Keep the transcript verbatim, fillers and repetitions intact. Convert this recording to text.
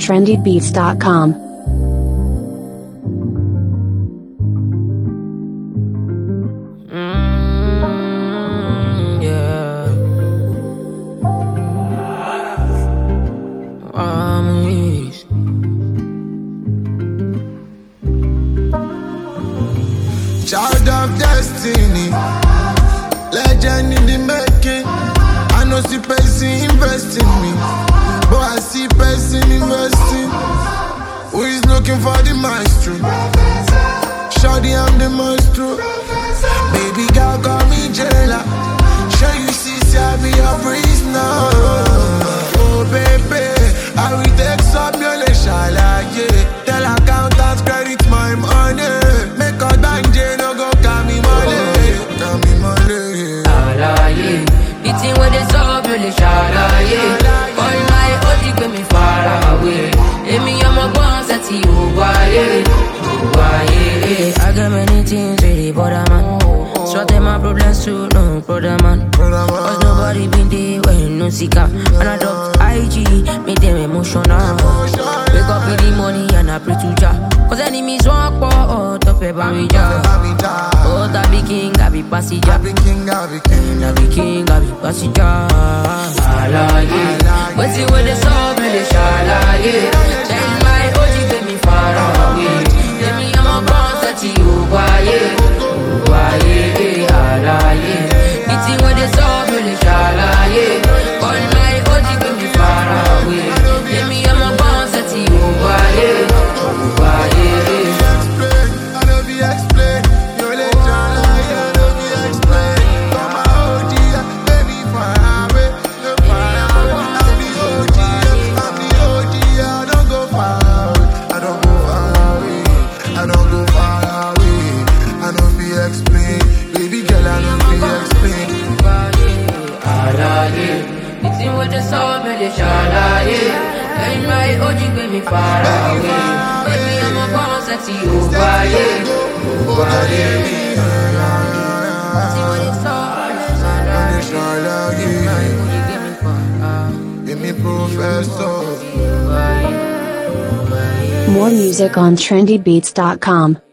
trendy beats dot com. Mm, yeah. Armies. Child of destiny, legend in the making. I know see person invest in me, but I see person investing. Who is looking for the maestro? Shawty, I'm the maestro. Baby girl, call me jailer. Sure you see, say I be a prisoner. Oh baby, I will take some your shala, yeah. Tell accountants credit my money. Make a danger, no go call me money. Call me money. Alaye, the thing where they solve really shalaye. All my O G get me far away. Emi I'm a boss at you, why? Why? I got many things really bother man. Sort them my problems too, no brother man. Cause nobody been there when no seeker. And I drop I G, make them emotional. Wake up in the morning and I pray to Jah. Cause enemies walk for top of my Jah. Oh, I be king, I be passenger. I be king, I be king, I be king, I be passenger. Alaye, but see when they saw me, they shalaye. Tell my O G get me far away. Tell me I'm a boss at you, why? Why? Alaye, the thing when they saw me, they shalaye. All my O G get me far away. Tell me I'm a boss at you, why? Why? I don't be explain. You're the child, I don't be explain. Come my O G, baby, far away. You're far away. I'm the O G, I'm the O G. I don't go far away. I don't go far away. I don't go far away. I don't be explain. Baby girl, I don't be explain. Alaye, the thing with the soul, me the shalaye. And my O G get me far away. Baby, I'm a boss at you, why? Why? The thing with the soul, me the shalaye. My O G get me far away. Give me professor. More music on trendy beats dot com.